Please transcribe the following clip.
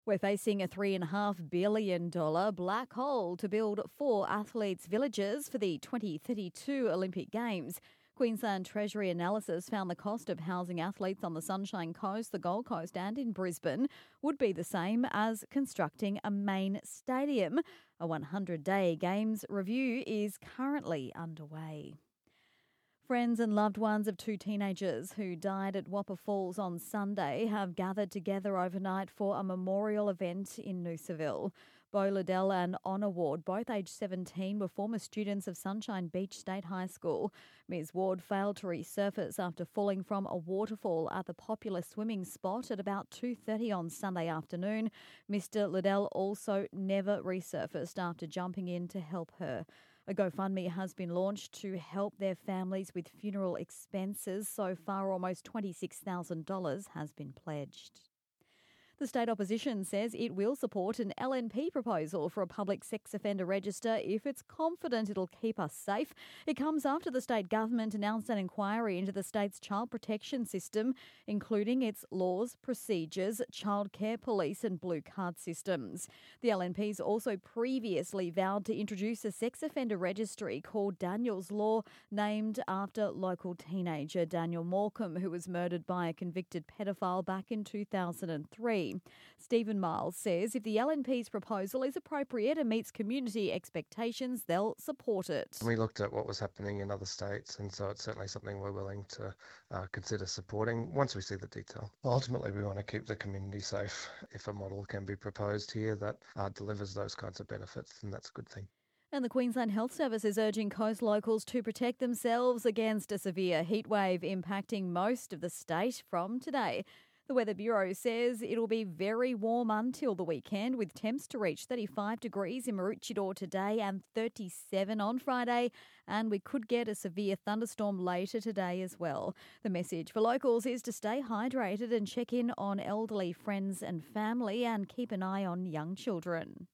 We're facing a $3.5 billion black hole to build 4 athletes' villages for the 2032 Olympic Games. Queensland Treasury Analysis found the cost of housing athletes on the Sunshine Coast, the Gold Coast and in Brisbane would be the same as constructing a main stadium. A 100-day Games review is currently underway. Friends and loved ones of 2 teenagers who died at Whopper Falls on Sunday have gathered together overnight for a memorial event in Noosaville. Bo Liddell and Honor Ward, both aged 17, were former students of Sunshine Beach State High School. Ms. Ward failed to resurface after falling from a waterfall at the popular swimming spot at about 2:30 on Sunday afternoon. Mr. Liddell also never resurfaced after jumping in to help her. A GoFundMe has been launched to help their families with funeral expenses. So far, almost $26,000 has been pledged. The state opposition says it will support an LNP proposal for a public sex offender register if it's confident it'll keep us safe. It comes after the state government announced an inquiry into the state's child protection system, including its laws, procedures, childcare police and blue card systems. The LNPs also previously vowed to introduce a sex offender registry called Daniel's Law, named after local teenager Daniel Morecambe, who was murdered by a convicted pedophile back in 2003. Stephen Miles says if the LNP's proposal is appropriate and meets community expectations, they'll support it. We looked at what was happening in other states, and so it's certainly something we're willing to consider supporting once we see the detail. Ultimately, we want to keep the community safe. If a model can be proposed here that delivers those kinds of benefits, then that's a good thing. And the Queensland Health Service is urging coast locals to protect themselves against a severe heatwave impacting most of the state from today. The Weather Bureau says it'll be very warm until the weekend, with temps to reach 35 degrees in Maroochydore today and 37 on Friday. And we could get a severe thunderstorm later today as well. The message for locals is to stay hydrated and check in on elderly friends and family and keep an eye on young children.